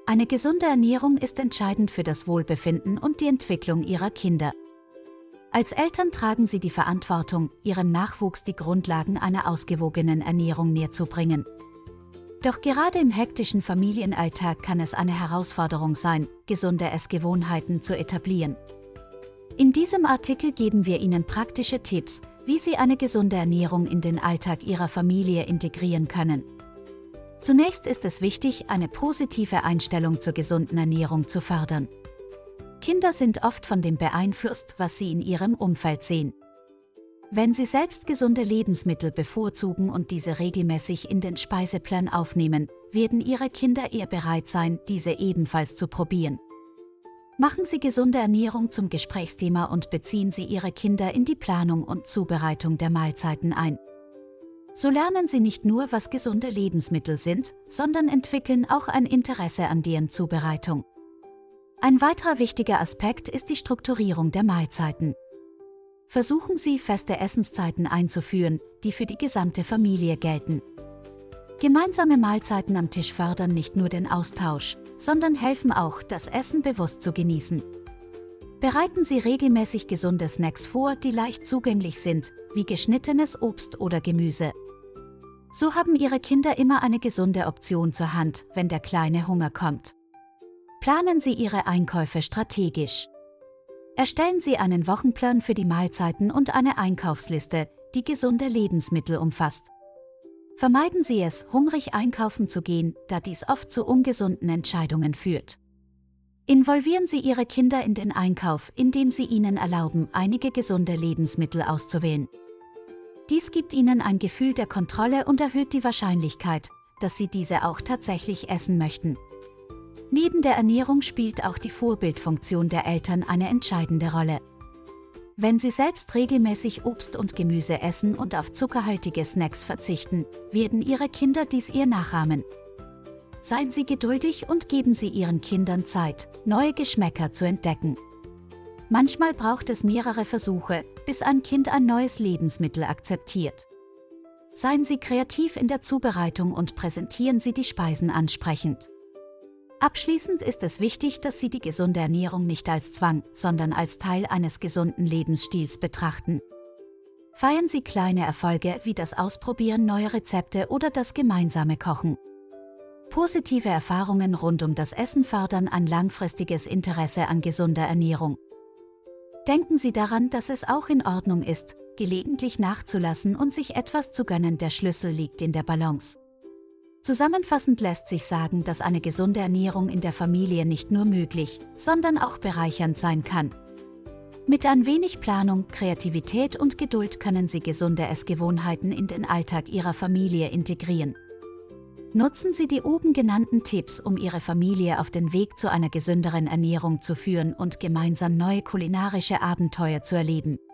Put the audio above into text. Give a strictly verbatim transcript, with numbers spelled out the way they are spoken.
Eine gesunde Ernährung ist entscheidend für das Wohlbefinden und die Entwicklung Ihrer Kinder. Als Eltern tragen Sie die Verantwortung, Ihrem Nachwuchs die Grundlagen einer ausgewogenen Ernährung näherzubringen. Doch gerade im hektischen Familienalltag kann es eine Herausforderung sein, gesunde Essgewohnheiten zu etablieren. In diesem Artikel geben wir Ihnen praktische Tipps, wie Sie eine gesunde Ernährung in den Alltag Ihrer Familie integrieren können. Zunächst ist es wichtig, eine positive Einstellung zur gesunden Ernährung zu fördern. Kinder sind oft von dem beeinflusst, was sie in ihrem Umfeld sehen. Wenn sie selbst gesunde Lebensmittel bevorzugen und diese regelmäßig in den Speiseplan aufnehmen, werden ihre Kinder eher bereit sein, diese ebenfalls zu probieren. Machen Sie gesunde Ernährung zum Gesprächsthema und beziehen Sie Ihre Kinder in die Planung und Zubereitung der Mahlzeiten ein. So lernen sie nicht nur, was gesunde Lebensmittel sind, sondern entwickeln auch ein Interesse an deren Zubereitung. Ein weiterer wichtiger Aspekt ist die Strukturierung der Mahlzeiten. Versuchen Sie, feste Essenszeiten einzuführen, die für die gesamte Familie gelten. Gemeinsame Mahlzeiten am Tisch fördern nicht nur den Austausch, sondern helfen auch, das Essen bewusst zu genießen. Bereiten Sie regelmäßig gesunde Snacks vor, die leicht zugänglich sind, wie geschnittenes Obst oder Gemüse. So haben Ihre Kinder immer eine gesunde Option zur Hand, wenn der kleine Hunger kommt. Planen Sie Ihre Einkäufe strategisch. Erstellen Sie einen Wochenplan für die Mahlzeiten und eine Einkaufsliste, die gesunde Lebensmittel umfasst. Vermeiden Sie es, hungrig einkaufen zu gehen, da dies oft zu ungesunden Entscheidungen führt. Involvieren Sie Ihre Kinder in den Einkauf, indem Sie ihnen erlauben, einige gesunde Lebensmittel auszuwählen. Dies gibt ihnen ein Gefühl der Kontrolle und erhöht die Wahrscheinlichkeit, dass sie diese auch tatsächlich essen möchten. Neben der Ernährung spielt auch die Vorbildfunktion der Eltern eine entscheidende Rolle. Wenn sie selbst regelmäßig Obst und Gemüse essen und auf zuckerhaltige Snacks verzichten, werden ihre Kinder dies eher nachahmen. Seien Sie geduldig und geben Sie Ihren Kindern Zeit, neue Geschmäcker zu entdecken. Manchmal braucht es mehrere Versuche, bis ein Kind ein neues Lebensmittel akzeptiert. Seien Sie kreativ in der Zubereitung und präsentieren Sie die Speisen ansprechend. Abschließend ist es wichtig, dass Sie die gesunde Ernährung nicht als Zwang, sondern als Teil eines gesunden Lebensstils betrachten. Feiern Sie kleine Erfolge wie das Ausprobieren neuer Rezepte oder das gemeinsame Kochen. Positive Erfahrungen rund um das Essen fördern ein langfristiges Interesse an gesunder Ernährung. Denken Sie daran, dass es auch in Ordnung ist, gelegentlich nachzulassen und sich etwas zu gönnen. Der Schlüssel liegt in der Balance. Zusammenfassend lässt sich sagen, dass eine gesunde Ernährung in der Familie nicht nur möglich, sondern auch bereichernd sein kann. Mit ein wenig Planung, Kreativität und Geduld können Sie gesunde Essgewohnheiten in den Alltag Ihrer Familie integrieren. Nutzen Sie die oben genannten Tipps, um Ihre Familie auf den Weg zu einer gesünderen Ernährung zu führen und gemeinsam neue kulinarische Abenteuer zu erleben.